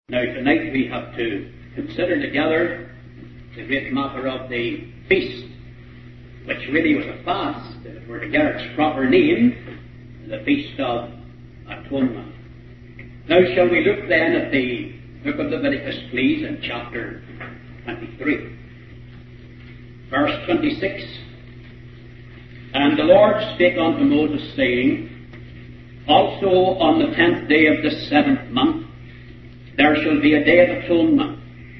Now tonight we have to consider together the great matter of the feast, which really was a fast, if it were to get its proper name, the Feast of Atonement. Now shall we look then at the book of Leviticus, please, in chapter 23. Verse 26. And the Lord spake unto Moses, saying, Also on the 10th day of the 7th month there shall be a day of atonement.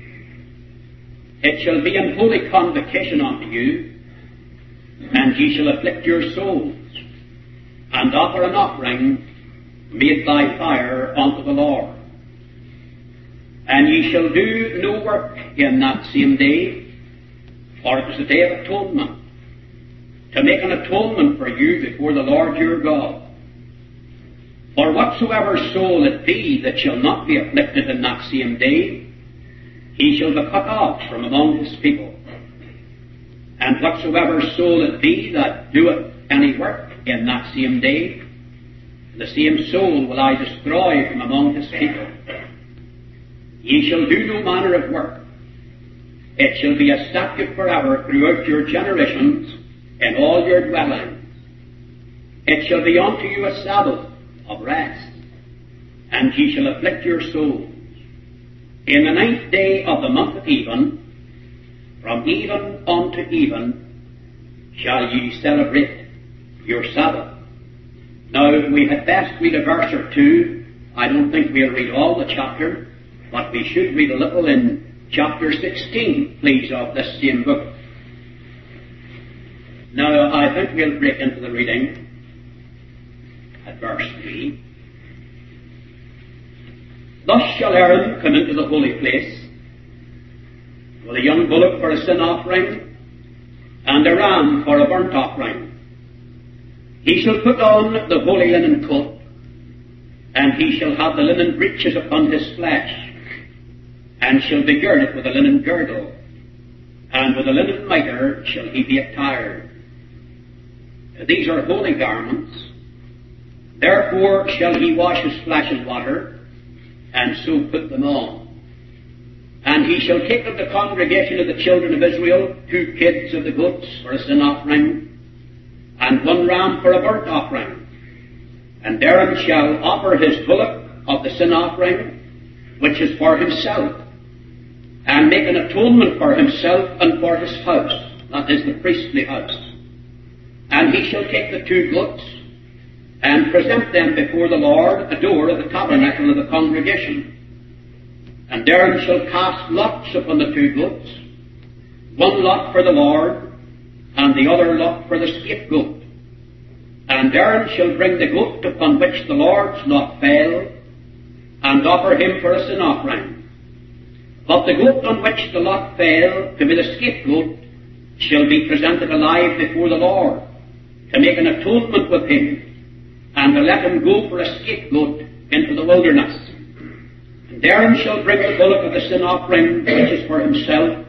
It shall be an holy convocation unto you, and ye shall afflict your souls, and offer an offering made by fire unto the Lord. And ye shall do no work in that same day, for it is a day of atonement, to make an atonement for you before the Lord your God. For whatsoever soul it be that shall not be afflicted in that same day, he shall be cut off from among his people. And whatsoever soul it be that doeth any work in that same day, the same soul will I destroy from among his people. Ye shall do no manner of work. It shall be a statute forever throughout your generations in all your dwellings. It shall be unto you a Sabbath of rest, and ye shall afflict your souls. In the 9th day of the month of even, from even unto even, shall ye celebrate your Sabbath. Now, we had best read a verse or two. I don't think we'll read all the chapter, but we should read a little in chapter 16, please, of this same book. Now, I think we'll break into the reading at verse 3. Thus shall Aaron come into the holy place with a young bullock for a sin offering, and a ram for a burnt offering. He shall put on the holy linen coat, and he shall have the linen breeches upon his flesh, and shall be girded with a linen girdle, and with a linen mitre shall he be attired. These are holy garments. Therefore shall he wash his flesh in water, and so put them on. And he shall take of the congregation of the children of Israel 2 kids of the goats for a sin offering, and 1 ram for a burnt offering. And Aaron shall offer his bullock of the sin offering, which is for himself, and make an atonement for himself and for his house, that is the priestly house. And he shall take the 2 goats, and present them before the Lord at the door of the tabernacle of the congregation. And Aaron shall cast lots upon the 2 goats, 1 lot for the Lord, and the other lot for the scapegoat. And Aaron shall bring the goat upon which the Lord's lot fell, and offer him for a sin offering. But the goat on which the lot fell, to be the scapegoat, shall be presented alive before the Lord, to make an atonement with him, and to let him go for a scapegoat into the wilderness. And Aaron shall bring the bullock of the sin offering, which is for himself,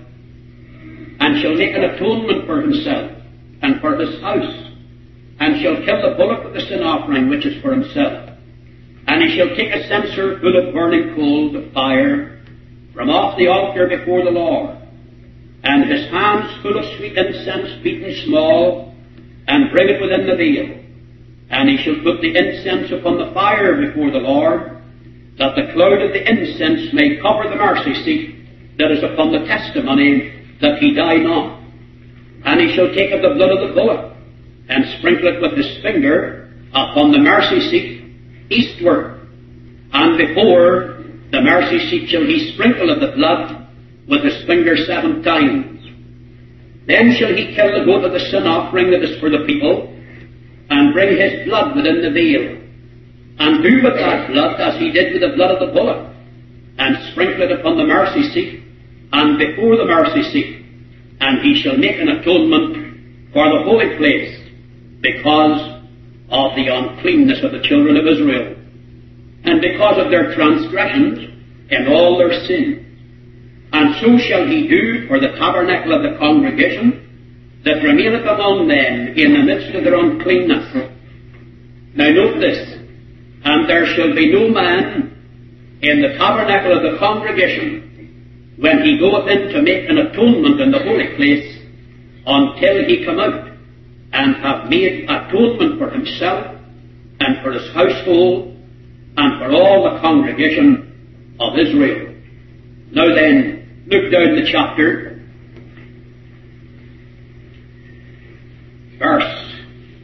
and shall make an atonement for himself and for his house, and shall kill the bullock of the sin offering, which is for himself. And he shall take a censer full of burning coals of fire from off the altar before the Lord, and his hands full of sweet incense beaten small, and bring it within the veil. And he shall put the incense upon the fire before the Lord, that the cloud of the incense may cover the mercy seat that is upon the testimony that he die not. And he shall take of the blood of the bullock, and sprinkle it with his finger upon the mercy seat eastward. And before the mercy seat shall he sprinkle of the blood with his finger 7 times. Then shall he kill the goat of the sin offering that is for the people, and bring his blood within the veil, and do with that blood as he did with the blood of the bullock, and sprinkle it upon the mercy seat, and before the mercy seat. And he shall make an atonement for the holy place, because of the uncleanness of the children of Israel, and because of their transgressions and all their sins. And so shall he do for the tabernacle of the congregation, that remaineth among them in the midst of their uncleanness. Now note this, and there shall be no man in the tabernacle of the congregation, when he goeth in to make an atonement in the holy place, until he come out and have made atonement for himself and for his household and for all the congregation of Israel. Now then, look down the chapter, verse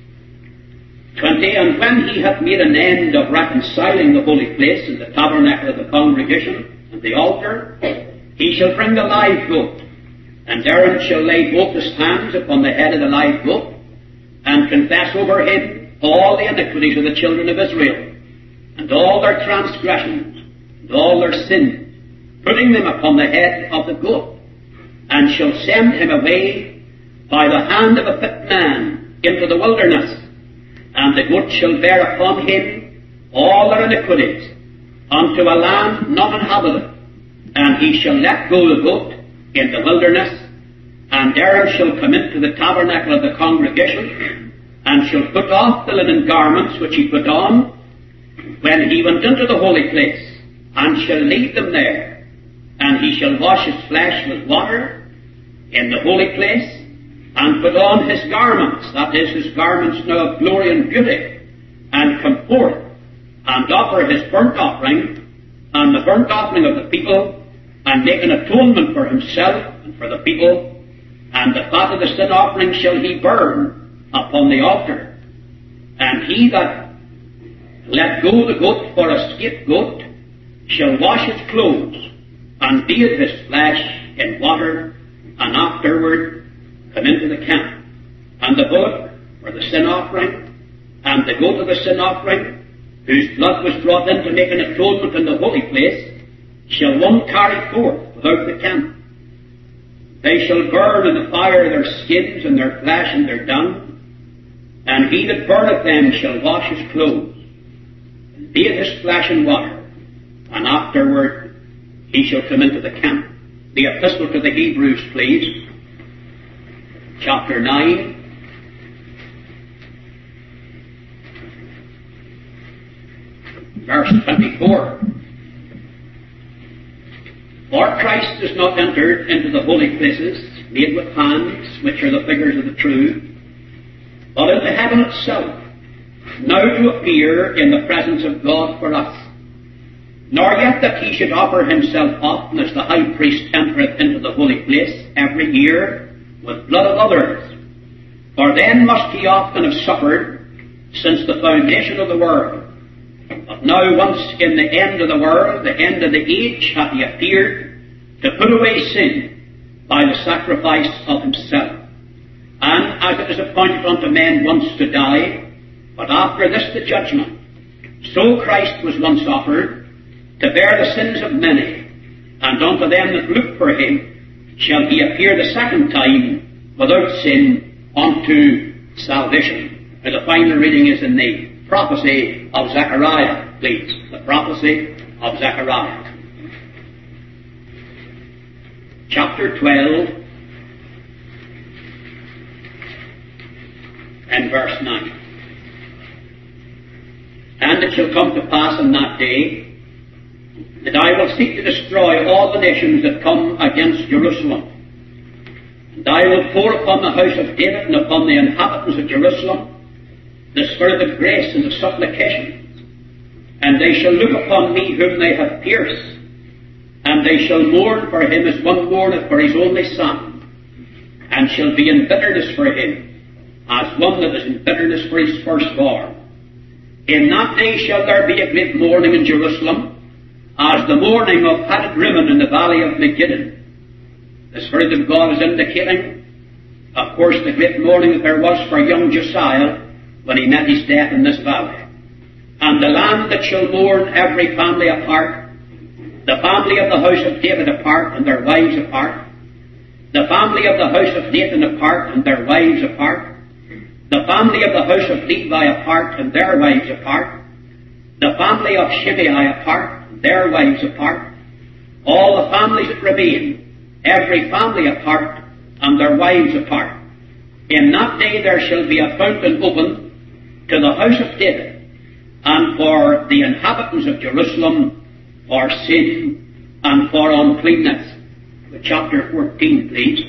20. And when he hath made an end of reconciling the holy place and the tabernacle of the congregation and the altar, he shall bring the live goat, and Aaron shall lay both his hands upon the head of the live goat, and confess over him all the iniquities of the children of Israel, and all their transgressions, and all their sins, putting them upon the head of the goat, and shall send him away by the hand of a fit man into the wilderness, and the goat shall bear upon him all their iniquities unto a land not inhabited, and he shall let go the goat in the wilderness, and Aaron shall come into the tabernacle of the congregation, and shall put off the linen garments which he put on when he went into the holy place, and shall leave them there, and he shall wash his flesh with water in the holy place, and put on his garments, that is, his garments now of glory and beauty, and come forth, and offer his burnt offering, and the burnt offering of the people, and make an atonement for himself and for the people, and the fat of the sin offering shall he burn upon the altar. And he that let go the goat for a scapegoat shall wash his clothes, and bathe his flesh in water, and afterward come into the camp. And the bullock for the sin offering, and the goat of the sin offering, whose blood was brought in to make an atonement in the holy place, shall one carry forth without the camp. They shall burn in the fire their skins and their flesh and their dung, and he that burneth them shall wash his clothes, and bathe his flesh in water, and afterward he shall come into the camp. The epistle to the Hebrews, please. Chapter 9. Verse 24. For Christ is not entered into the holy places made with hands, which are the figures of the true, but into heaven itself, now to appear in the presence of God for us. Nor yet that he should offer himself often as the high priest entereth into the holy place every year with blood of others. For then must he often have suffered since the foundation of the world. But now once in the end of the world, the end of the age, hath he appeared to put away sin by the sacrifice of himself. And as it is appointed unto men once to die, but after this the judgment, so Christ was once offered to bear the sins of many, and unto them that look for him shall he appear the second time without sin unto salvation. Now the final reading is in the prophecy of Zechariah, please. The prophecy of Zechariah. Chapter 12 and verse 9. And it shall come to pass in that day that I will seek to destroy all the nations that come against Jerusalem. And I will pour upon the house of David and upon the inhabitants of Jerusalem the spirit of grace and of supplications. And they shall look upon me whom they have pierced, and they shall mourn for him as one mourneth for his only son, and shall be in bitterness for him, as one that is in bitterness for his firstborn. In that day shall there be a great mourning in Jerusalem, as the mourning of Hadad Rimmon in the valley of Megiddo. The Spirit of God is indicating, of course, the great mourning that there was for young Josiah when he met his death in this valley. And the land that shall mourn every family apart, the family of the house of David apart and their wives apart, the family of the house of Nathan apart and their wives apart, the family of the house of Levi apart and their wives apart, the family of Shimei apart and their wives apart, all the families that remain, every family apart and their wives apart. In that day there shall be a fountain opened to the house of David, and for the inhabitants of Jerusalem for sin and for uncleanness. With chapter 14, please.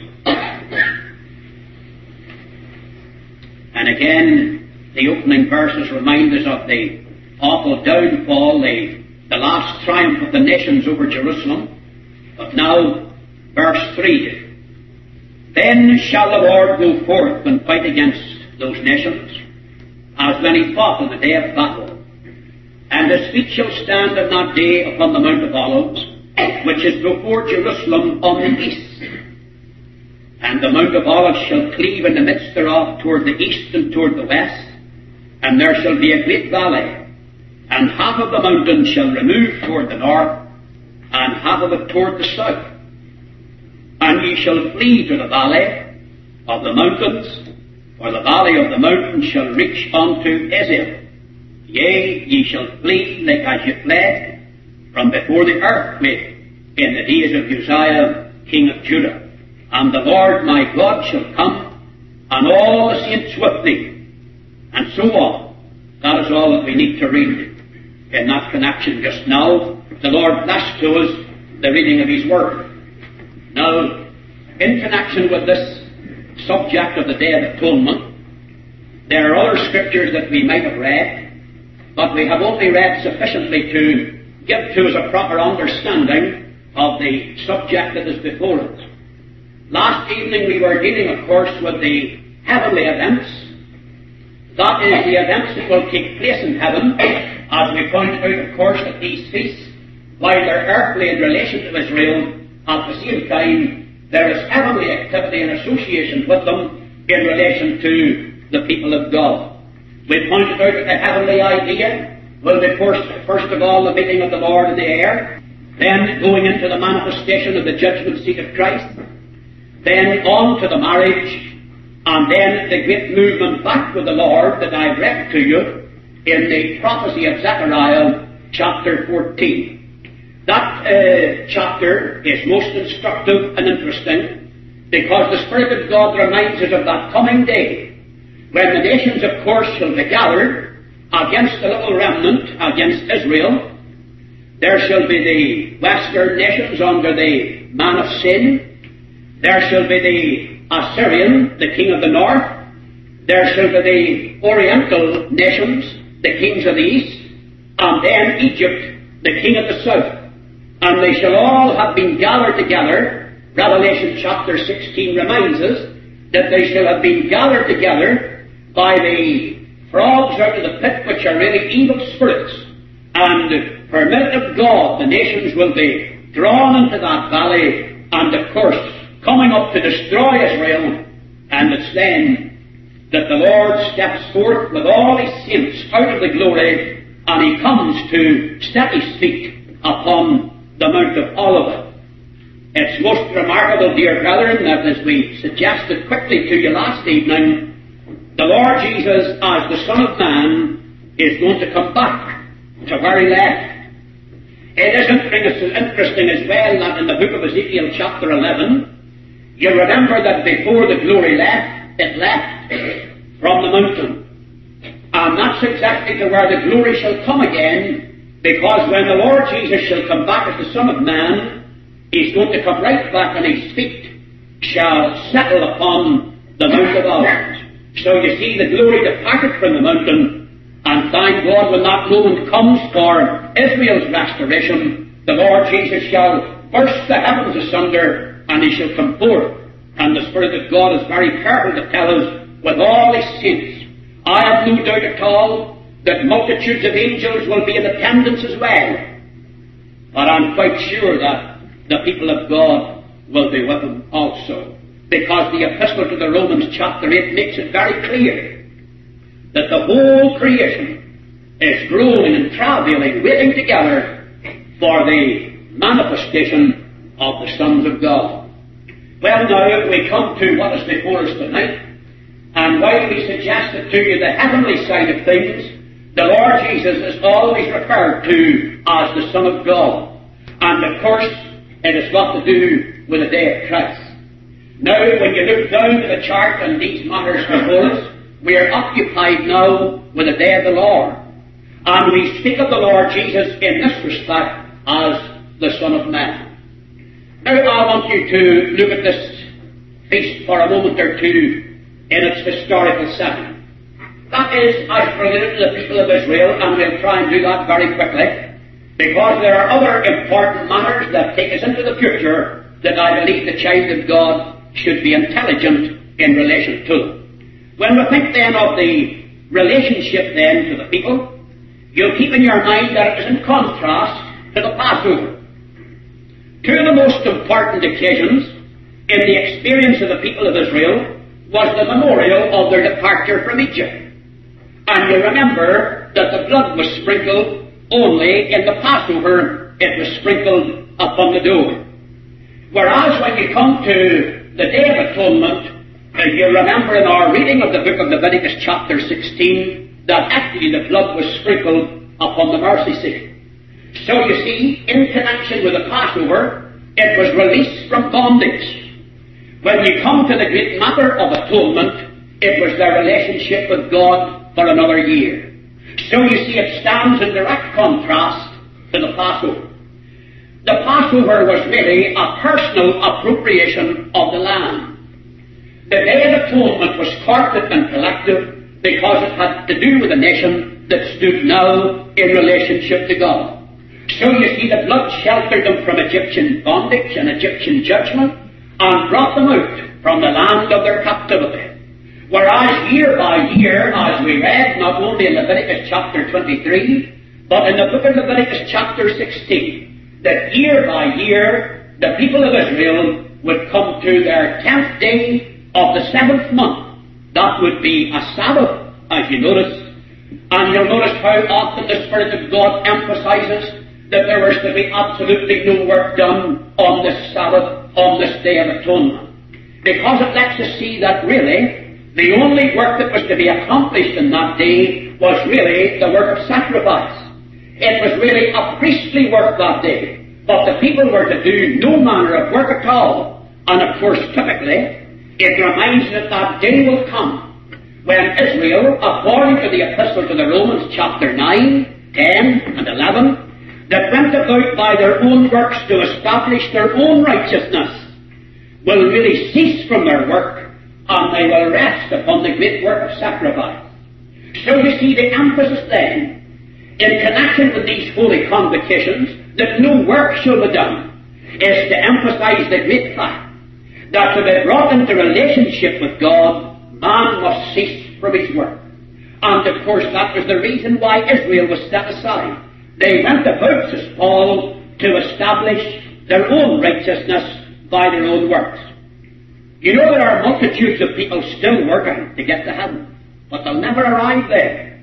And again, the opening verses remind us of the awful downfall, the last triumph of the nations over Jerusalem. But now, verse 3. Then shall the Lord go forth and fight against those nations, as when he fought on the day of battle. And his feet shall stand in that day upon the Mount of Olives, which is before Jerusalem on the east. And the Mount of Olives shall cleave in the midst thereof toward the east and toward the west, and there shall be a great valley, and half of the mountain shall remove toward the north, and half of it toward the south. And ye shall flee to the valley of the mountains, for the valley of the mountains shall reach unto Ezel. Yea, ye shall flee like as ye fled from before the earthquake in the days of Uzziah, king of Judah. And the Lord my God shall come, and all the saints with thee. And so on. That is all that we need to read in that connection just now. The Lord bless to us the reading of His Word. Now, in connection with this subject of the Day of Atonement, there are other scriptures that we might have read, but we have only read sufficiently to give to us a proper understanding of the subject that is before us. Last evening we were dealing, of course, with the heavenly events. That is, the events that will take place in heaven, as we point out, of course, at these feasts, while they're earthly in relation to Israel, at the same time there is heavenly activity and association with them in relation to the people of God. We pointed out that the heavenly idea will be first of all the meeting of the Lord in the air, then going into the manifestation of the judgment seat of Christ, then on to the marriage, and then the great movement back with the Lord that I've read to you in the prophecy of Zechariah chapter 14. That chapter is most instructive and interesting because the Spirit of God reminds us of that coming day when the nations, of course, shall be gathered against the little remnant, against Israel. There shall be the western nations under the man of sin. There shall be the Assyrian, the king of the north. There shall be the oriental nations, the kings of the east. And then Egypt, the king of the south. And they shall all have been gathered together. Revelation chapter 16 reminds us that they shall have been gathered together by the frogs out of the pit, which are really evil spirits. And permitted of God, the nations will be drawn into that valley, and of course, coming up to destroy Israel. And it's then that the Lord steps forth with all His saints out of the glory, and He comes to set His feet upon the Mount of Olivet. It's most remarkable, dear brethren, that as we suggested quickly to you last evening, the Lord Jesus, as the Son of Man, is going to come back to where He left. It is interesting as well that in the book of Ezekiel chapter 11, you remember that before the glory left, it left from the mountain. And that's exactly to where the glory shall come again, because when the Lord Jesus shall come back as the Son of Man, He's going to come right back, and His feet shall settle upon the Mount of Olives. So you see, the glory departed from the mountain, and thank God when that moment comes for Israel's restoration, the Lord Jesus shall burst the heavens asunder, and He shall come forth. And the Spirit of God is very careful to tell us, with all His saints, I have no doubt at all that multitudes of angels will be in attendance as well. But I'm quite sure that the people of God will be with Him also. Because the Epistle to the Romans chapter 8 makes it very clear that the whole creation is groaning and travailing, waiting together for the manifestation of the sons of God. Well, now, we come to what is before us tonight, and while we suggested to you the heavenly side of things, the Lord Jesus is always referred to as the Son of God. And of course, it has got to do with the day of Christ. Now, when you look down to the chart and these matters before us, we are occupied now with the day of the Lord. And we speak of the Lord Jesus in this respect as the Son of Man. Now I want you to look at this feast for a moment or two in its historical setting. That is, as related to the people of Israel, and we'll try and do that very quickly, because there are other important matters that take us into the future that I believe the child of God should be intelligent in relation to. When we think then of the relationship then to the people, you'll keep in your mind that it was in contrast to the Passover. Two of the most important occasions in the experience of the people of Israel was the memorial of their departure from Egypt. And you remember that the blood was sprinkled only in the Passover. It was sprinkled upon the door. Whereas when you come to the Day of Atonement, you remember in our reading of the book of Leviticus chapter 16 that actually the blood was sprinkled upon the mercy seat. So you see, in connection with the Passover, it was released from bondage. When you come to the great matter of atonement, it was their relationship with God for another year. So you see, it stands in direct contrast to the Passover. The Passover was really a personal appropriation of the land. The Day of Atonement was corporate and collective because it had to do with a nation that stood now in relationship to God. So you see, the blood sheltered them from Egyptian bondage and Egyptian judgment and brought them out from the land of their captivity. Whereas year by year, as we read, not only in Leviticus chapter 23, but in the book of Leviticus chapter 16, that year by year, the people of Israel would come to their 10th day of the 7th month. That would be a Sabbath, as you notice. And you'll notice how often the Spirit of God emphasizes that there was to be absolutely no work done on this Sabbath, on this Day of Atonement. Because it lets us see that really, the only work that was to be accomplished in that day was really the work of sacrifice. It was really a priestly work that day. But the people were to do no manner of work at all. And of course, typically, it reminds us that that day will come when Israel, according to the Epistle to the Romans chapter 9, 10, and 11, that went about by their own works to establish their own righteousness, will really cease from their work, and they will rest upon the great work of sacrifice. So you see, the emphasis then, in connection with these holy convocations, that no work shall be done, is to emphasize the great fact that to be brought into relationship with God, man must cease from his work. And of course, that was the reason why Israel was set aside. They went about, says Paul, to establish their own righteousness by their own works. You know, there are multitudes of people still working to get to heaven, but they'll never arrive there.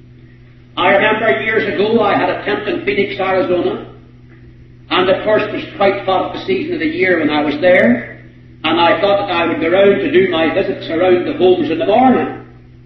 I remember years ago I had a tent in Phoenix, Arizona, and of course it was quite hot the season of the year when I was there, and I thought that I would go round to do my visits around the homes in the morning.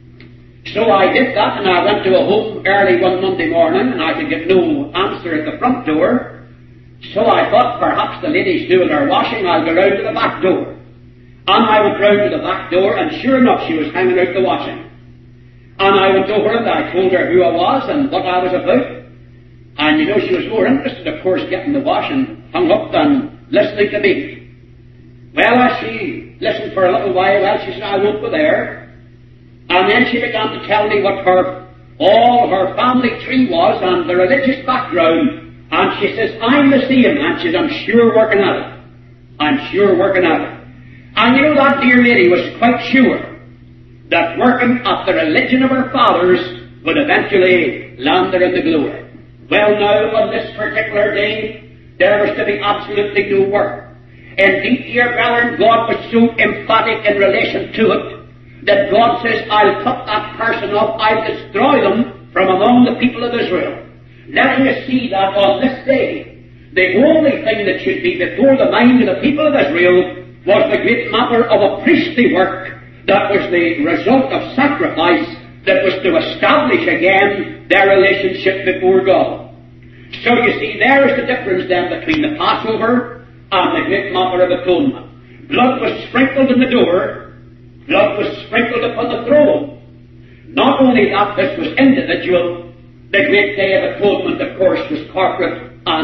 So I did that, and I went to a home early one Monday morning, and I could get no answer at the front door. So I thought perhaps the lady's doing her washing, I'll go round to the back door. And I went round to the back door, and sure enough, she was hanging out the washing. And I went over and I told her who I was and what I was about. And you know, she was more interested, of course, getting the washing hung up than listening to me. Well, as she listened for a little while, she said, I won't go there. And then she began to tell me what all her family tree was and the religious background. And she says, I'm the same. And she says, I'm sure working at it. I'm sure working at it. And you know, that dear lady was quite sure that working at the religion of her fathers would eventually land her in the glory. Well, now, on this particular day, there was to be absolutely no work. Indeed, dear brethren, God was so emphatic in relation to it that God says, I'll cut that person off, I'll destroy them from among the people of Israel. Letting us see that on this day, the only thing that should be before the mind of the people of Israel was the great matter of a priestly work that was the result of sacrifice that was to establish again their relationship before God. So you see, there is the difference then between the Passover and the great matter of atonement. Blood was sprinkled in the door, blood was sprinkled upon the throne. Not only that, this was individual. The great Day of Atonement, of course, was corporate and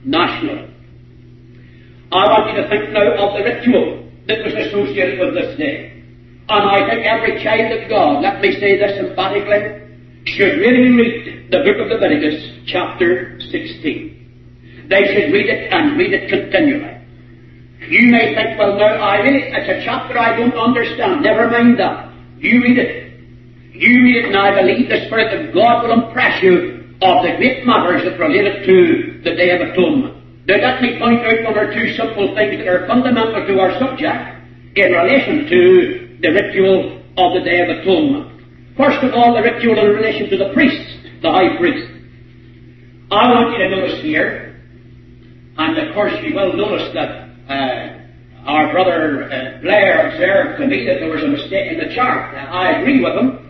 nationally. I want you to think now of the ritual that was associated with this day. And I think every child of God, let me say this emphatically, should really read the book of Leviticus, chapter 16. They should read it and read it continually. You may think, well, no, it's a chapter I don't understand. Never mind that. You read it. You read it, and I believe the Spirit of God will impress you of the great matters that relate to the Day of Atonement. Now let me point out one or two simple things that are fundamental to our subject in relation to the ritual of the Day of Atonement. First of all, the ritual in relation to the priest, the high priest. I want you to notice here, and of course you will notice that our brother Blair observed to me that there was a mistake in the chart. I agree with him,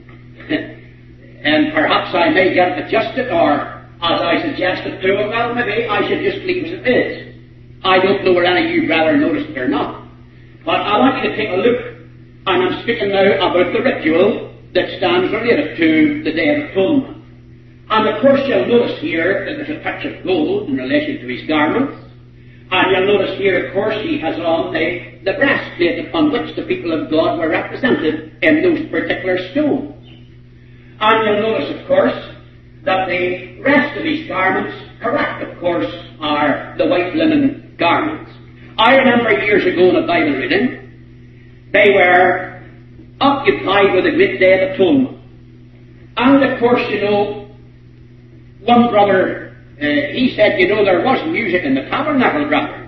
and perhaps I may get it adjusted, or as I suggested to him, well, maybe I should just leave it as it is. I don't know whether any of you rather noticed it or not. But I want you to take a look, and I'm speaking now about the ritual that stands related to the Day of Atonement. And of course you'll notice here that there's a touch of gold in relation to his garments. And you'll notice here, of course, he has on the breastplate upon which the people of God were represented in those particular stones. And you'll notice, of course, that the rest of his garments, correct, of course, are the white linen garments. I remember years ago in a Bible reading, they were occupied with the great Day of Atonement. And of course, you know, one brother, he said, you know, there was music in the tabernacle, brother.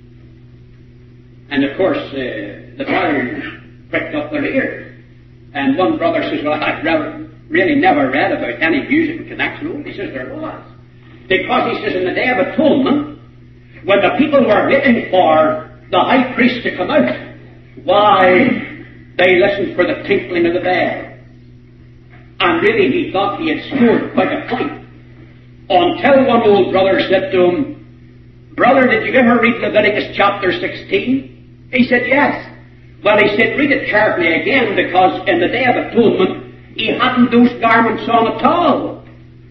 And of course, the brethren pricked up their ears. And one brother says, well, I've really never read about any music in connection with it. He says there was. Because he says in the Day of Atonement, when the people were waiting for the high priest to come out, why, they listened for the tinkling of the bell. And really he thought he had scored quite a point. Until one old brother said to him, brother, did you ever read Leviticus chapter 16? He said, yes. Well, he said, read it carefully again, because in the Day of Atonement, he hadn't those garments on at all.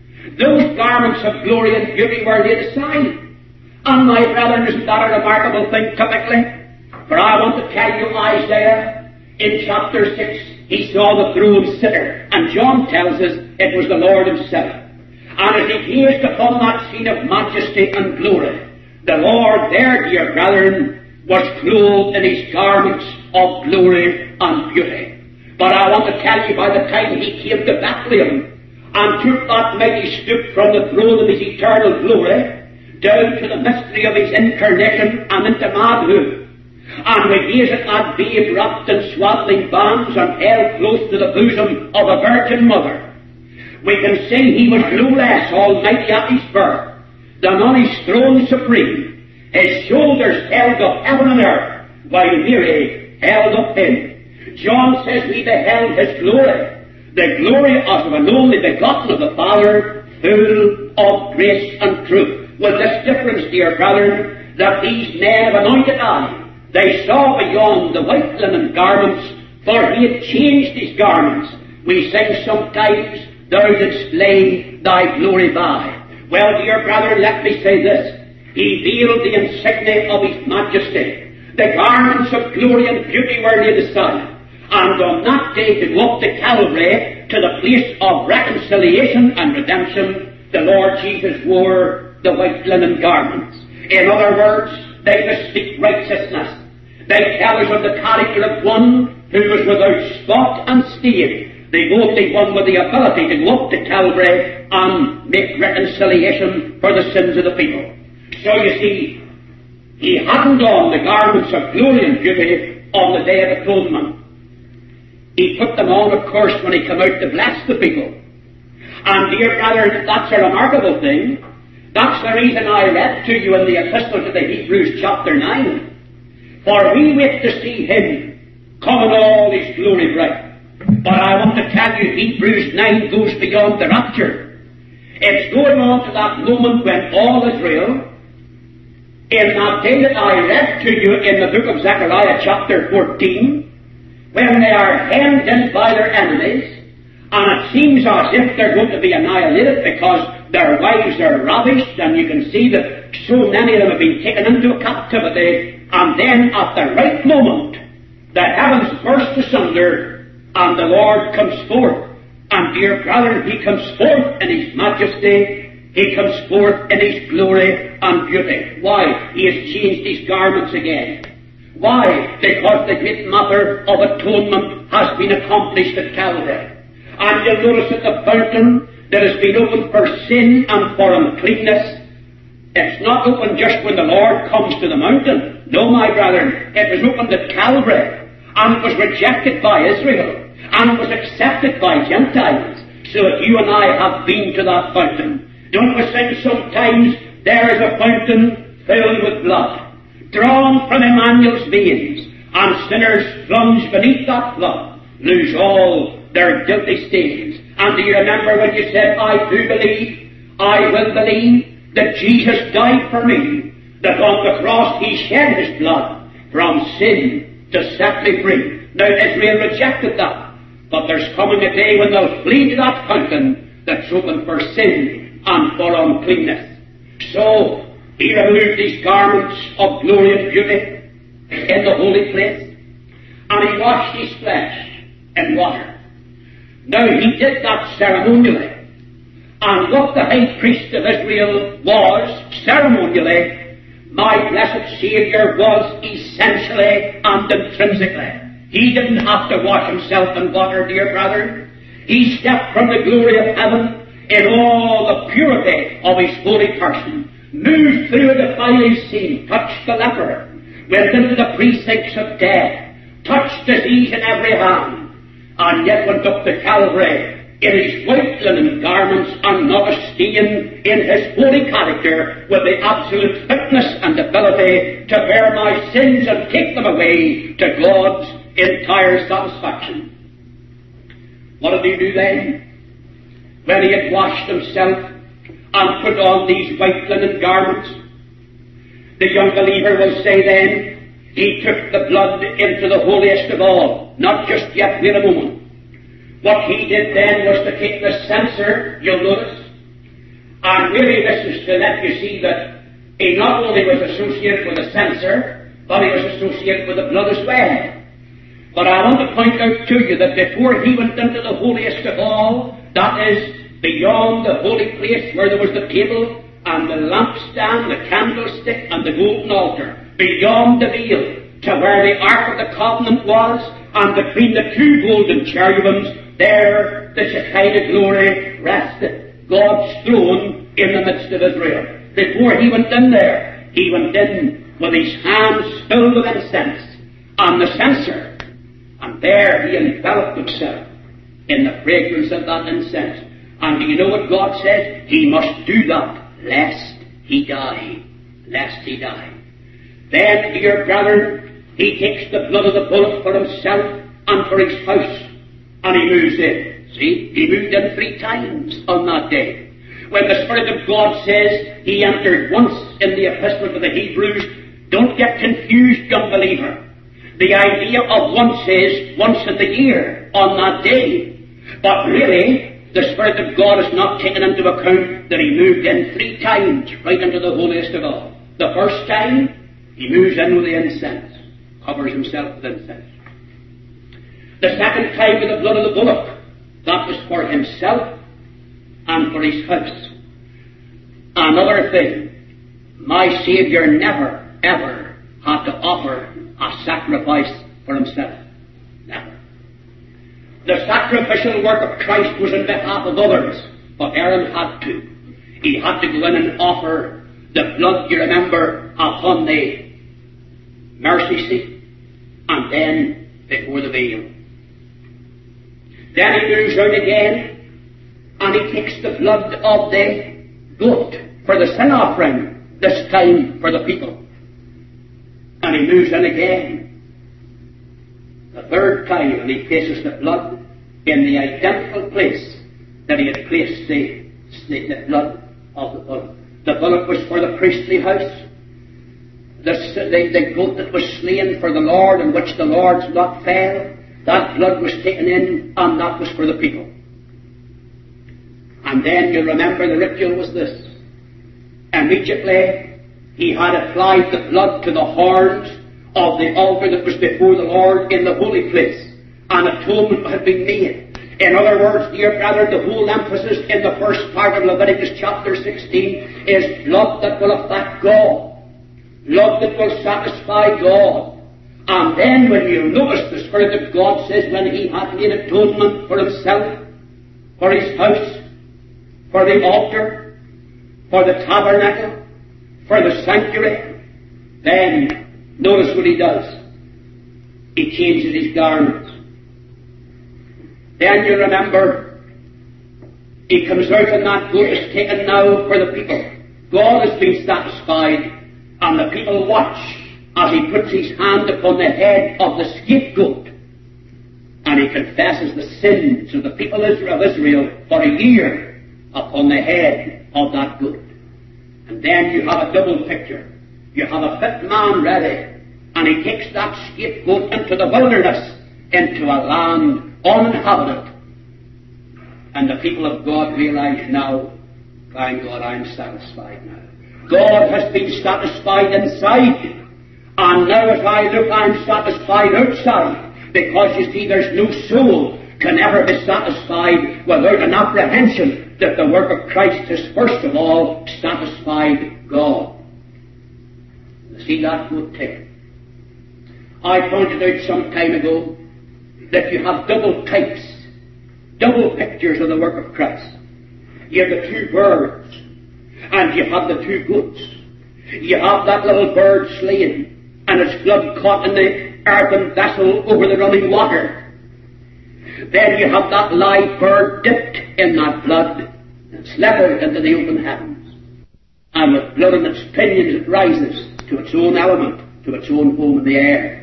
Those garments of glory and beauty were laid aside. And my brethren, isn't that a remarkable thing typically? For I want to tell you, Isaiah, in chapter 6, he saw the throne sitter. And John tells us it was the Lord himself. And as he gazed upon that scene of majesty and glory, the Lord there, dear brethren, was clothed in his garments of glory and beauty. But I want to tell you, by the time he came to Bethlehem and took that mighty stoop from the throne of his eternal glory down to the mystery of his incarnation and into manhood, and we gaze at that babe wrapped in swaddling bands and held close to the bosom of a virgin mother, we can say he was no less almighty at his birth than on his throne supreme, his shoulders held up heaven and earth, while Mary held up him. John says we beheld his glory, the glory as of an only begotten of the Father, full of grace and truth. With this difference, dear brethren, that these men of anointed eye, they saw beyond the white linen garments, for he had changed his garments. We sing sometimes, thou didst lay thy glory by. Well, dear brother, let me say this. He veiled the insignia of his majesty. The garments of glory and beauty were laid aside. And on that day to go up to Calvary, to the place of reconciliation and redemption, the Lord Jesus wore the white linen garments. In other words, they bespeak righteousness. They tell us of the character of one who was without spot and stain, the only one with the ability to go up to Calvary and make reconciliation for the sins of the people. So you see, he hadn't on the garments of glory and beauty on the Day of Atonement. He put them on, of course, when he came out to bless the people. And dear brother, that's a remarkable thing. That's the reason I read to you in the Epistle to the Hebrews chapter 9. For we wait to see him come in all his glory bright. But I want to tell you, Hebrews 9 goes beyond the rapture. It's going on to that moment when all Israel, in that day that I read to you in the book of Zechariah chapter 14, when they are hemmed in by their enemies, and it seems as if they're going to be annihilated because their wives are ravished, and you can see that so many of them have been taken into captivity, and then at the right moment, the heavens burst asunder, and the Lord comes forth. And dear brother, He comes forth in His majesty, He comes forth in His glory and beauty. Why? He has changed His garments again. Why? Because the great matter of atonement has been accomplished at Calvary. And you'll notice that the fountain that has been opened for sin and for uncleanness, it's not opened just when the Lord comes to the mountain. No, my brethren, it was opened at Calvary, and it was rejected by Israel, and it was accepted by Gentiles, so that you and I have been to that fountain. Don't we sing sometimes, there is a fountain filled with blood, drawn from Emmanuel's veins, and sinners plunge beneath that flood, lose all their guilty stains. And do you remember when you said, I do believe, I will believe, that Jesus died for me, that on the cross He shed His blood from sin to set me free. Now Israel rejected that, but there's coming a day when they'll flee to that fountain that's open for sin and for uncleanness. So He removed His garments of glory and beauty in the holy place, and He washed His flesh in water. Now He did that ceremonially, and what the high priest of Israel was ceremonially, my blessed Saviour was essentially and intrinsically. He didn't have to wash Himself in water, dear brother. He stepped from the glory of heaven in all the purity of His holy person, moved through the fiery scene, touched the leper, went into the precincts of death, touched disease in every hand, and yet went up to Calvary in His white linen garments and not a stain in His holy character, with the absolute fitness and ability to bear my sins and take them away to God's entire satisfaction. What did He do then? When He had washed Himself and put on these white linen garments, the young believer will say then, He took the blood into the holiest of all. Not just yet, wait a moment. What He did then was to take the censer, you'll notice, and really this is to let you see that He not only was associated with the censer, but He was associated with the blood as well. But I want to point out to you that before He went into the holiest of all, that is, beyond the holy place where there was the table and the lampstand, the candlestick and the golden altar, beyond the veil to where the Ark of the Covenant was, and between the two golden cherubims, there the Shekinah glory rested, God's throne in the midst of Israel. Before He went in there, He went in with His hands filled with incense and the censer, and there He enveloped Himself in the fragrance of that incense. And do you know what God says? He must do that, lest He die. Lest He die. Then, dear brother, He takes the blood of the bullock for Himself and for His house, and He moves in. See, He moved in 3 times on that day. When the Spirit of God says He entered once in the Epistle to the Hebrews, don't get confused, young believer. The idea of once is once in the year, on that day. But really, the Spirit of God is not taken into account that He moved in 3 times right into the holiest of all. The first time, He moves in with the incense, covers Himself with incense. The second time with the blood of the bullock, that was for Himself and for His house. Another thing, my Saviour never, ever had to offer a sacrifice for Himself. Never. The sacrificial work of Christ was in behalf of others, but Aaron had to. He had to go in and offer the blood, you remember, upon the mercy seat, and then before the veil. Then He moves out again, and He takes the blood of the goat for the sin offering, this time for the people. And He moves in again, the third time, and He places the blood in the identical place that He had placed the blood of the bullock. The bullock was for the priestly house. The goat that was slain for the Lord, in which the Lord's lot fell, that blood was taken in, and that was for the people. And then you'll remember the ritual was this. Immediately he had applied the blood to the horns of the altar that was before the Lord in the holy place, and atonement had been made. In other words, dear brother, the whole emphasis in the first part of Leviticus chapter 16 is blood that will affect God, blood that will satisfy God. And then when you notice, the Spirit of God says, when he had made atonement for himself, for his house, for the altar, for the tabernacle, for the sanctuary, then notice what he does. He changes his garments. Then you remember, he comes out and that goat is taken now for the people. God has been satisfied, and the people watch as he puts his hand upon the head of the scapegoat, and he confesses the sins of the people of Israel for a year upon the head of that goat. And then you have a double picture. You have a fit man ready, and he takes that scapegoat into the wilderness, into a land uninhabited. And the people of God realize now, thank God, I'm satisfied now. God has been satisfied inside, and now as I look, I'm satisfied outside, because you see, there's no soul can ever be satisfied without an apprehension that the work of Christ has first of all satisfied God. You see that good taken. I pointed out some time ago that you have double types, double pictures of the work of Christ. You have the two birds, and you have the two goats. You have that little bird slain, and its blood caught in the earthen vessel over the running water. Then you have that live bird dipped in that blood and slithered into the open heavens. And with blood on its pinions it rises to its own element, to its own home in the air.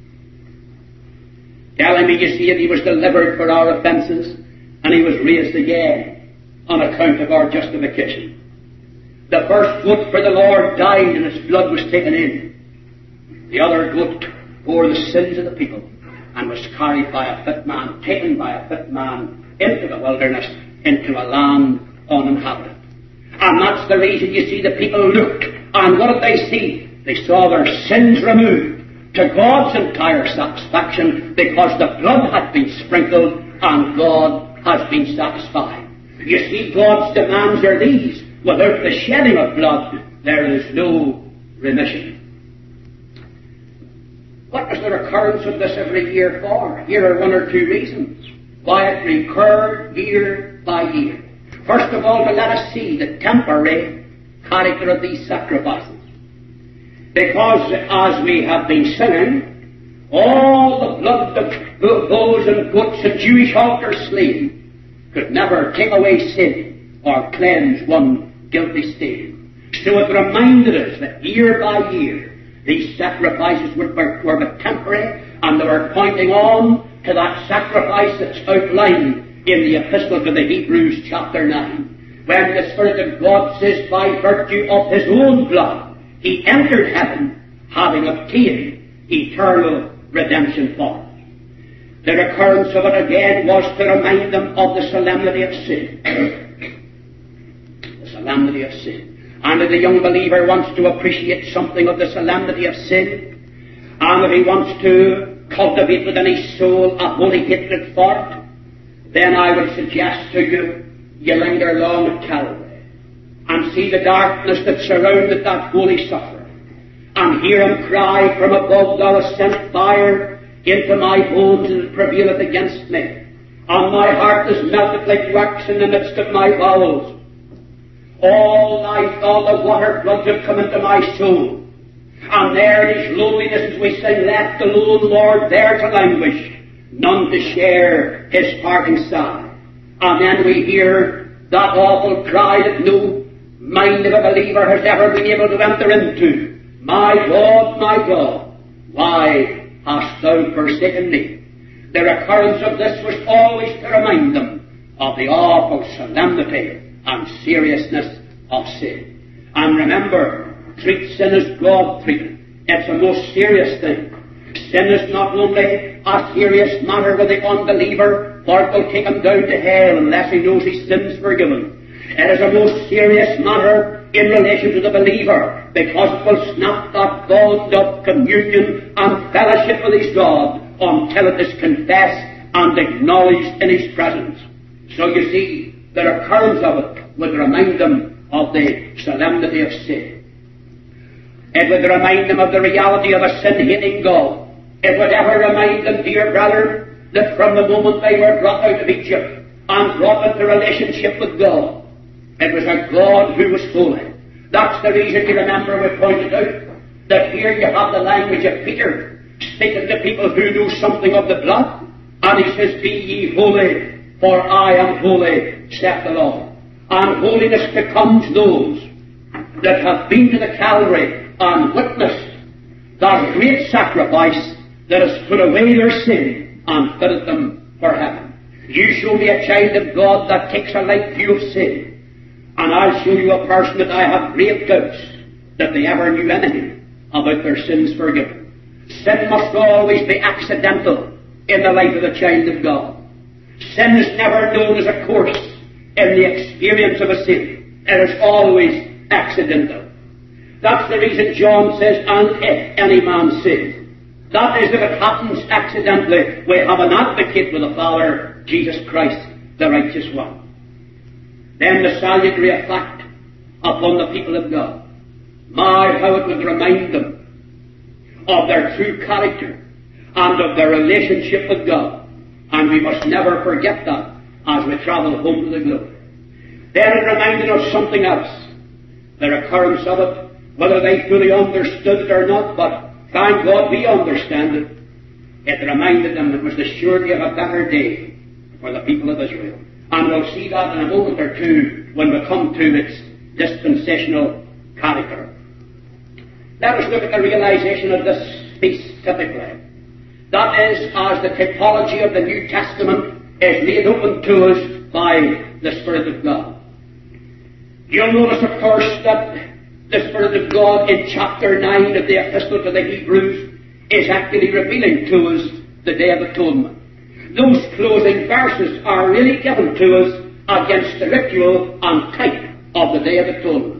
Telling me, you see, that he was delivered for our offences, and he was raised again on account of our justification. The first goat for the Lord died, and its blood was taken in. The other goat bore the sins of the people, and was carried by a fit man, taken by a fit man into the wilderness, into a land uninhabited. And that's the reason, you see, the people looked, and what did they see? They saw their sins removed, to God's entire satisfaction, because the blood had been sprinkled and God has been satisfied. You see, God's demands are these. Without the shedding of blood, there is no remission. What is the recurrence of this every year for? Here are one or two reasons why it recurred year by year. First of all, to let us see the temporary character of these sacrifices. Because, as we have been singing, all the blood of bulls and goats and Jewish altars slain could never take away sin or cleanse one guilty stain. So it reminded us that year by year these sacrifices were but temporary, and they were pointing on to that sacrifice that's outlined in the Epistle to the Hebrews chapter 9, when the Spirit of God says, by virtue of His own blood, He entered heaven, having obtained eternal redemption for us. The recurrence of it again was to remind them of the solemnity of sin. The solemnity of sin. And if the young believer wants to appreciate something of the solemnity of sin, and if he wants to cultivate within his soul a holy hatred for it, then I would suggest to you, you linger long at Calvary and see the darkness that surrounded that holy sufferer, and hear him cry from above, Thou hast sent fire into my bones, and it prevaileth against me, and my heart is melted like wax in the midst of my bowels. All life, all the water floods have come into my soul, and there in His loneliness, as we sing, left alone, Lord, there to languish, none to share His parting sigh. And then we hear that awful cry that no mind of a believer has ever been able to enter into. My God, why hast thou forsaken me? The recurrence of this was always to remind them of the awful solemnity and seriousness of sin. And remember, treat sin as God treated. It's a most serious thing. Sin is not only a serious matter with the unbeliever, for it will take him down to hell unless he knows his sins forgiven. It is a most serious matter in relation to the believer, because it will snap that bond of communion and fellowship with his God until it is confessed and acknowledged in his presence. So you see, the recurrence of it would remind them of the solemnity of sin. It would remind them of the reality of a sin-hating God. It would ever remind them, dear brother, that from the moment they were brought out of Egypt and brought into relationship with God, it was a God who was holy. That's the reason, you remember, we pointed out that here you have the language of Peter speaking to people who know something of the blood, and he says, "Be ye holy, for I am holy, saith the Lord." And holiness becomes those that have been to the Calvary and witnessed that great sacrifice that has put away their sin and fitted them for heaven. You show me a child of God that takes a light view of sin, and I'll show you a person that I have great doubts that they ever knew anything about their sins forgiven. Sin must always be accidental in the life of the child of God. Sin is never known as a course in the experience of a sin. It is always accidental. That's the reason John says, "And if any man sin," that is, if it happens accidentally, we have an advocate with the Father, Jesus Christ, the righteous one. Then the salutary effect upon the people of God. My, how it would remind them of their true character and of their relationship with God. And we must never forget that as we travel home to the glory. Then it reminded us something else. The recurrence of it, whether they fully understood it or not, but thank God we understand it. It reminded them it was the surety of a better day for the people of Israel. And we'll see that in a moment or two when we come to its dispensational character. Let us look at the realization of this feast typically. That is, as the typology of the New Testament is made open to us by the Spirit of God. You'll notice, of course, that the Spirit of God in chapter 9 of the Epistle to the Hebrews is actually revealing to us the Day of Atonement. Those closing verses are really given to us against the ritual and type of the Day of Atonement.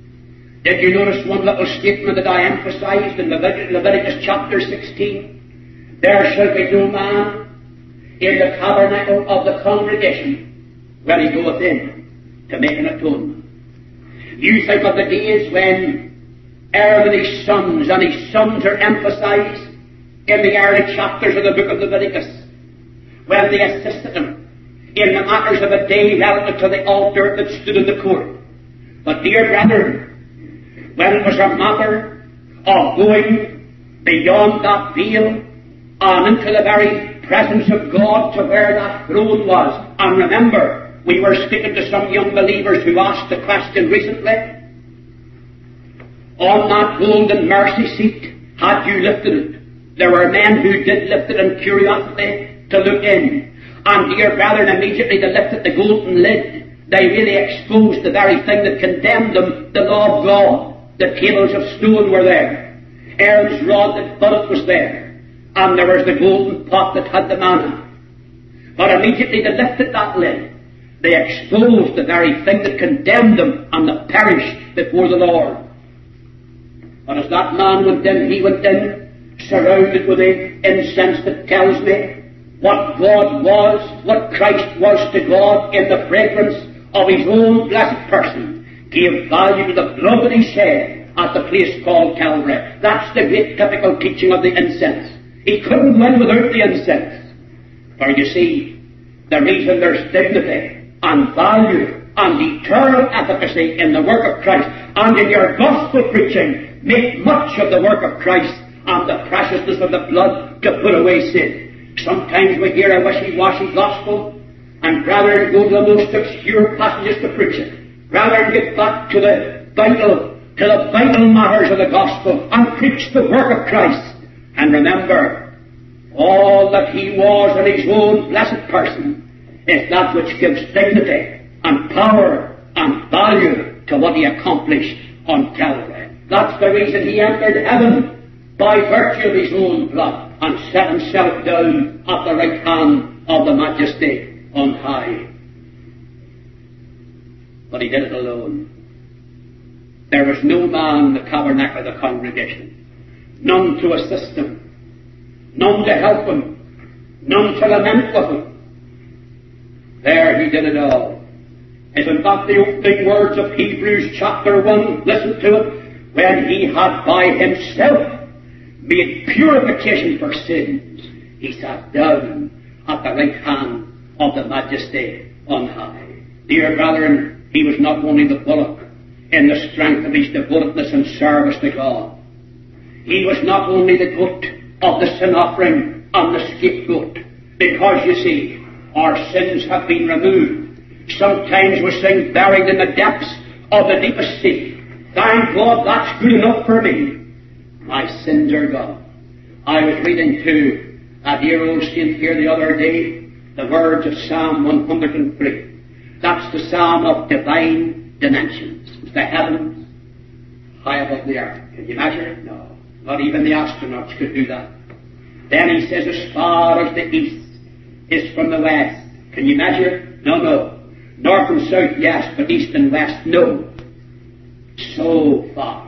Did you notice one little statement that I emphasized in Leviticus chapter 16? "There shall be no man in the tabernacle of the congregation when he goeth in to make an atonement." You think of the days when Aaron and his sons are emphasized in the early chapters of the book of Leviticus, when they assisted him in the matters of a day relative to the altar that stood in the court. But dear brethren, when it was a matter of going beyond that veil and into the very presence of God to where that throne was, and remember, we were speaking to some young believers who asked the question recently, on that golden mercy seat, had you lifted it? There were men who did lift it in curiosity to look in. And dear brethren, immediately they lifted the golden lid, they really exposed the very thing that condemned them, the law of God. The tables of stone were there. Aaron's rod that budded was there. And there was the golden pot that had the manna. But immediately they lifted that lid, they exposed the very thing that condemned them, and they perished before the Lord. But as that man went in, he went in surrounded with the incense that tells me what God was, what Christ was to God in the fragrance of his own blessed person, gave value to the blood that he shed at the place called Calvary. That's the great typical teaching of the incense. He couldn't win without the incense. For you see, the reason there's dignity and value and eternal efficacy in the work of Christ, and in your gospel preaching, make much of the work of Christ and the preciousness of the blood to put away sin. Sometimes we hear a wishy-washy gospel, and rather than go to the most obscure passages to preach it, rather than get back to the vital matters of the gospel and preach the work of Christ. And remember, all that he was in his own blessed person is that which gives dignity and power and value to what he accomplished on Calvary. That's the reason he entered heaven, by virtue of his own blood, and set himself down at the right hand of the Majesty on high. But he did it alone. There was no man in the tabernacle of the congregation, none to assist him, none to help him, none to lament with him. There he did it all. Isn't that the opening words of Hebrews chapter 1? Listen to it. When he had by himself made purification for sins, he sat down at the right hand of the Majesty on high. Dear brethren, he was not only the bullock in the strength of his devotedness and service to God. He was not only the goat of the sin offering and the scapegoat, because you see, our sins have been removed. Sometimes we sing buried in the depths of the deepest sea. Thank God that's good enough for me. My sins are gone. I was reading to a dear old saint here the other day the words of Psalm 103. That's the Psalm of divine dimensions. It's the heavens high above the earth. Can you measure it? No. Not even the astronauts could do that. Then he says, as far as the east is from the west. Can you measure it? No, no. North and south, yes, but east and west, no. So far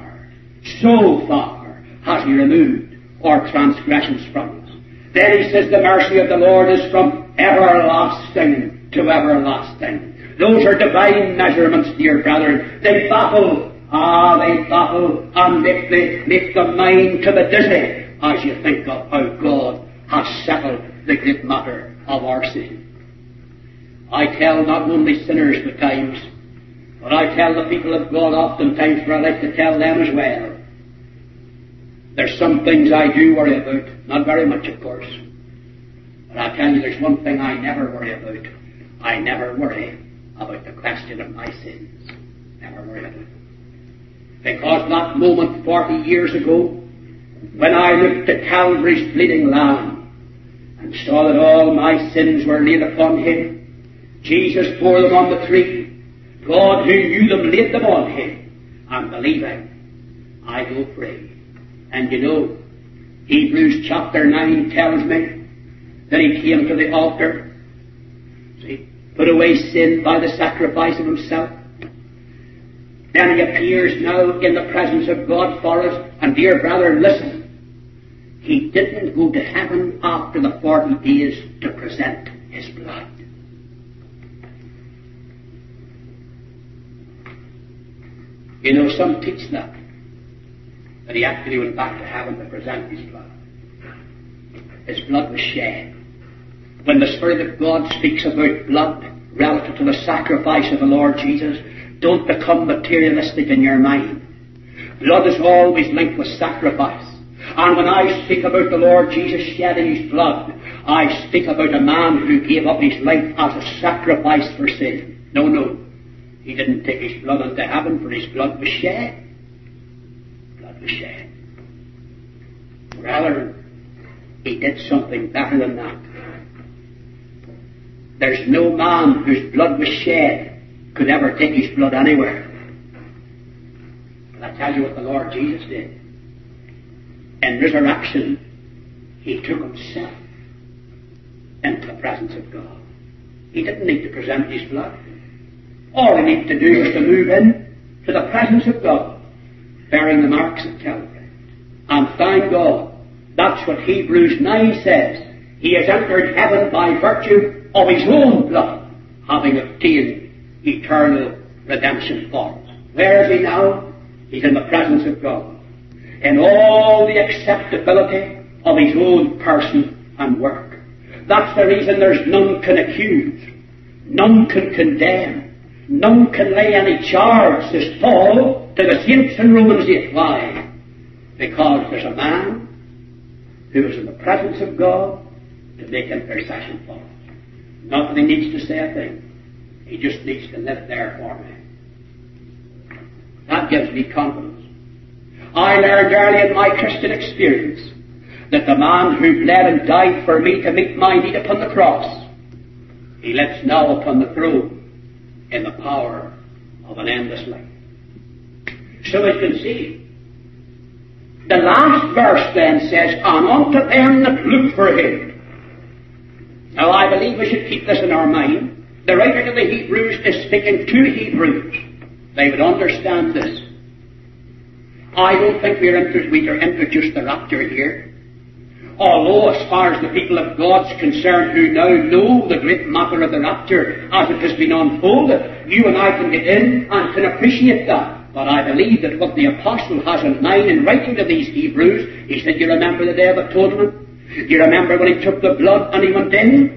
has he removed our transgressions from us. Then he says, the mercy of the Lord is from everlasting to everlasting. Those are divine measurements, dear brethren. They baffle and make the mind to the dizzy as you think of how God has settled the great matter of our sin. I tell not only sinners at times, but I tell the people of God oftentimes, for I like to tell them as well. There's some things I do worry about, not very much of course. But I tell you, there's one thing I never worry about. I never worry about the question of my sins. Never worry about it. Because that moment 40 years ago, when I looked at Calvary's bleeding Lamb and saw that all my sins were laid upon him, Jesus bore them on the tree. God who knew them laid them on him. And believing, I go free. And you know, Hebrews chapter 9 tells me that he came to the altar. See, put away sin by the sacrifice of himself. Then he appears now in the presence of God for us. And dear brother, listen. He didn't go to heaven after the 40 days to present his blood. You know, some teach that he actually went back to heaven to present his blood. His blood was shed. When the Spirit of God speaks about blood relative to the sacrifice of the Lord Jesus, don't become materialistic in your mind. Blood is always linked with sacrifice. And when I speak about the Lord Jesus shedding his blood, I speak about a man who gave up his life as a sacrifice for sin. No, no. He didn't take his blood into heaven, for his blood was shed. Blood was shed. Rather, he did something better than that. There's no man whose blood was shed could ever take his blood anywhere. But I tell you what the Lord Jesus did. In resurrection, he took himself into the presence of God. He didn't need to present his blood. All he needed to do was to move in to the presence of God, bearing the marks of Calvary. And thank God, that's what Hebrews 9 says. He has entered heaven by virtue of his own blood, having obtained eternal redemption for us. Where is he now? He's in the presence of God, in all the acceptability of his own person and work. That's the reason there's none can accuse, none can condemn, none can lay any charge, says Paul to the saints in Romans 8. Why? Because there's a man who is in the presence of God to make intercession for us. Not that he needs to say a thing. He just needs to live there for me. That gives me confidence. I learned early in my Christian experience that the man who bled and died for me to meet my need upon the cross, he lives now upon the throne in the power of an endless life. So as you can see, the last verse then says, and unto them that look for him. Now I believe we should keep this in our mind. The writer to the Hebrews is speaking to Hebrews. They would understand this. I don't think we are introduced the rapture here. Although, as far as the people of God's concerned who now know the great matter of the rapture as it has been unfolded, you and I can get in and can appreciate that. But I believe that what the apostle has in mind in writing to these Hebrews, he said, you remember the Day of Atonement? You remember when he took the blood and he went in?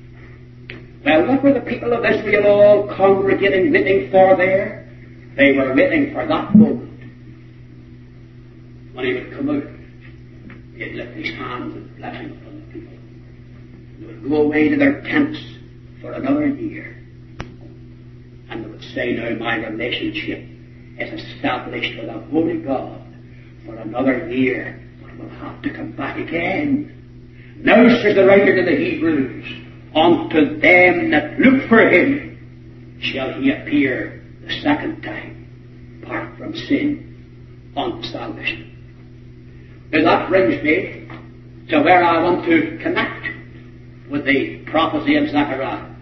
Well, what were the people of Israel all congregating, waiting for there? They were waiting for that moment when he would come out. He'd lift his hands and blessing upon the people. They would go away to their tents for another year. And they would say, now my relationship is established with a holy God for another year. But we'll have to come back again. Now, says the writer to the Hebrews, unto them that look for him shall he appear the second time, apart from sin, unto salvation. Now that brings me to where I want to connect with the prophecy of Zechariah.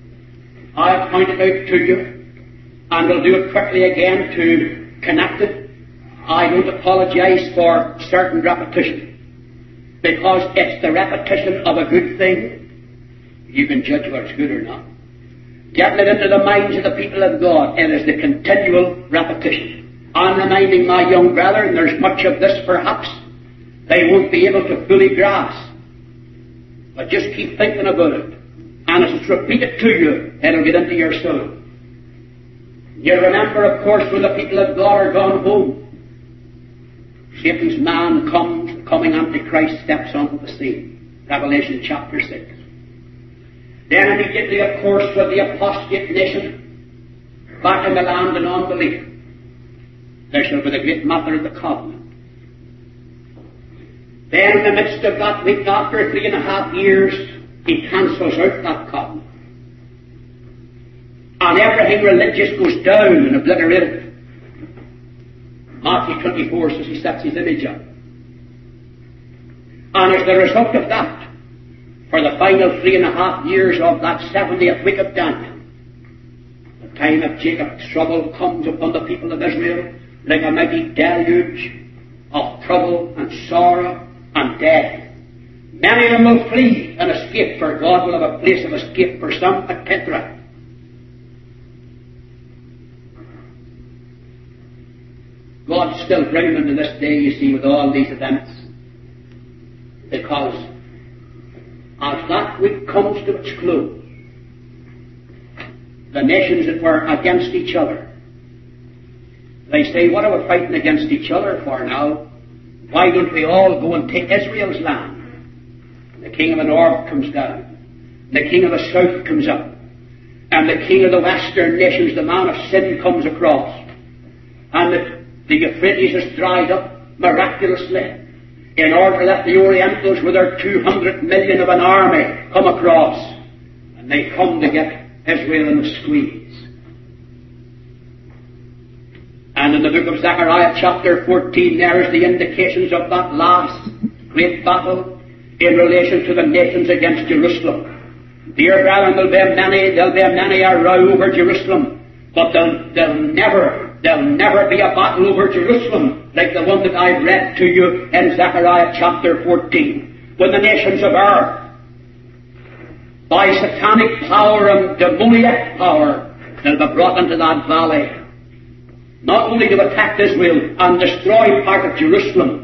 I have pointed out to you, and will do it quickly again to connect it. I don't apologize for certain repetition, because it's the repetition of a good thing. You can judge whether it's good or not. Getting it into the minds of the people of God, it is the continual repetition. I'm reminding my young brother, and there's much of this perhaps, they won't be able to fully grasp. But just keep thinking about it. And as it's repeated to you, it'll get into your soul. You remember, of course, when the people of God are gone home, Satan's man comes, the coming Antichrist steps onto the scene. Revelation chapter 6. Then immediately, of course, with the apostate nation back in the land in unbelief, there shall be the great matter of the covenant. Then in the midst of that week, after 3.5 years, he cancels out that covenant. And everything religious goes down and obliterated. Matthew 24 says he sets his image up. And as the result of that, for the final 3.5 years of that 70th week of Daniel, the time of Jacob's trouble comes upon the people of Israel like a mighty deluge of trouble and sorrow and death. Many of them will flee and escape, for God will have a place of escape for some at Petra. God's still bringing them to this day, you see, with all these events. Because as that week comes to its close, the nations that were against each other, they say, what are we fighting against each other for now? Why don't we all go and take Israel's land? And the king of the north comes down. The king of the south comes up. And the king of the western nations, the man of sin, comes across. And the Euphrates is dried up miraculously in order that the Orientals, with their 200 million of an army, come across. And they come to get Israel in the squeeze. And in the book of Zechariah chapter 14, there is the indications of that last great battle in relation to the nations against Jerusalem. Dear brethren, there'll be many a row over Jerusalem, but there'll never be a battle over Jerusalem like the one that I've read to you in Zechariah chapter 14. When the nations of earth, by satanic power and demoniac power, they'll be brought into that valley, not only to attack Israel and destroy part of Jerusalem,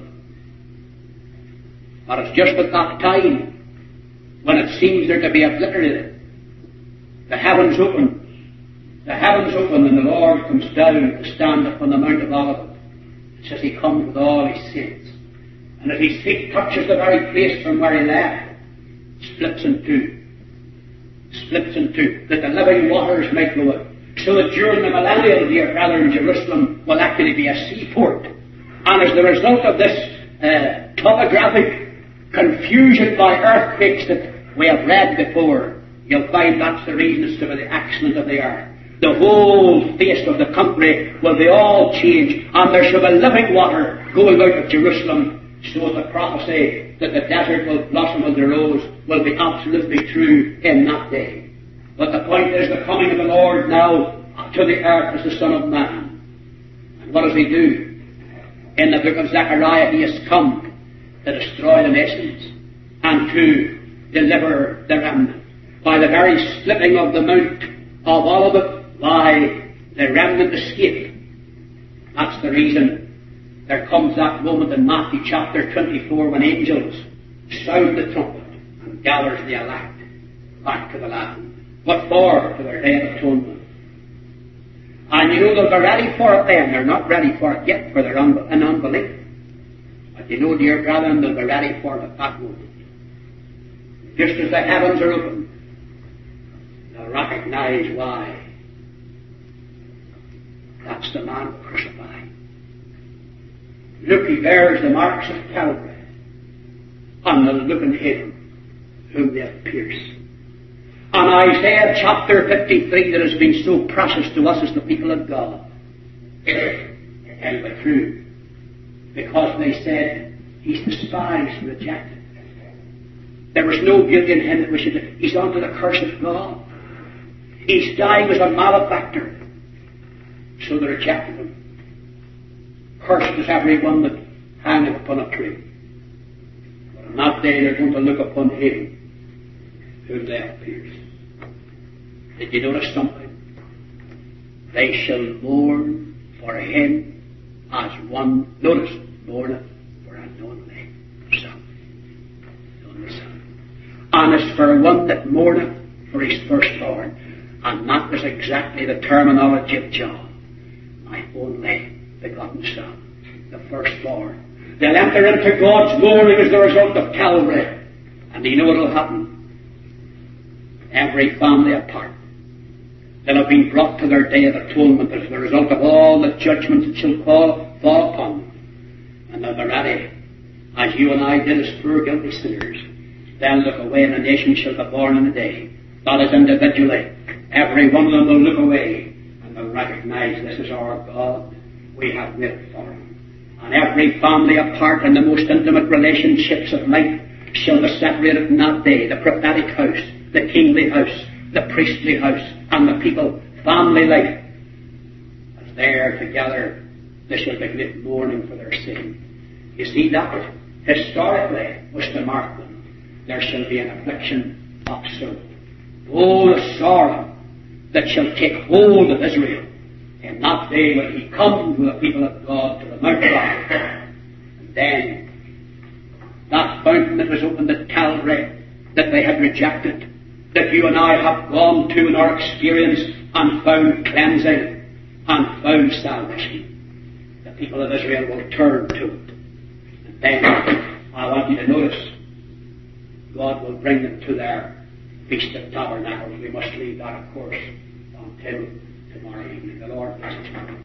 but it's just at that time when it seems they're to be obliterated. The heavens open. The heavens open and the Lord comes down to stand upon the Mount of Olives. It says he comes with all his saints. And as his feet touches the very place from where he left, splits in two. Splits in two, that the living waters might flow out. So that during the millennial, dear brethren, Jerusalem will actually be a seaport. And as the result of this topographic confusion by earthquakes that we have read before, you'll find that's the reason as to the accident of the earth. The whole face of the country will be all changed, and there shall be living water going out of Jerusalem, so the prophecy that the desert will blossom with the rose will be absolutely true in that day. But the point is the coming of the Lord now to the earth as the Son of Man. And what does he do? In the book of Zechariah, he has come to destroy the nations and to deliver the remnant. By the very splitting of the Mount of Olivet, why the remnant escaped. That's the reason there comes that moment in Matthew chapter 24 when angels sound the trumpet and gathers the elect back to the land. What for? To their day of atonement. And you know they'll be ready for it then. They're not ready for it yet for their unbelief. But you know, dear brethren, they'll be ready for it at that moment. Just as the heavens are open, they'll recognize why. That's the man crucified. Look, he bears the marks of Calvary, and they'll look on him whom they have pierced. And Isaiah chapter 53 that has been so precious to us as the people of God, it'll be true. Because they said, he's despised and rejected. There was no beauty in him that we should... He's under the curse of God. He's dying as a malefactor. So they rejected him. Cursed is every one that hangeth upon a tree. But on that day they're going to look upon him whom they have pierced. Did you notice something? They shall mourn for him as one, notice, mourneth for an only son. Only son. And as for one that mourneth for his firstborn, and that was exactly the terminology of John, my only begotten son, the firstborn. They'll enter into God's glory as the result of Calvary. And do you know what will happen? Every family apart. They'll have been brought to their day of atonement as the result of all the judgments that shall fall upon them. And they'll be ready, as you and I did as poor guilty sinners. They'll look away and a nation shall be born in a day. That is individually. Every one of them will look away and they'll recognize this is our God. We have waited for him. And every family apart in the most intimate relationships of life shall be separated in that day. The prophetic house, the kingly house, the priestly house, and the people, family life. As there together, they shall be great mourning for their sin. You see, that historically was to mark them. There shall be an affliction of soul. Oh, the sorrow that shall take hold of Israel in that day when he comes with the people of God to the Mount of Olivet. And then that fountain that was opened at Calvary that they had rejected, that you and I have gone to in our experience and found cleansing and found salvation. The people of Israel will turn to it. And then I want you to notice God will bring them to their Feast of Tabernacles. We must leave that, of course, until tomorrow evening. The Lord bless us.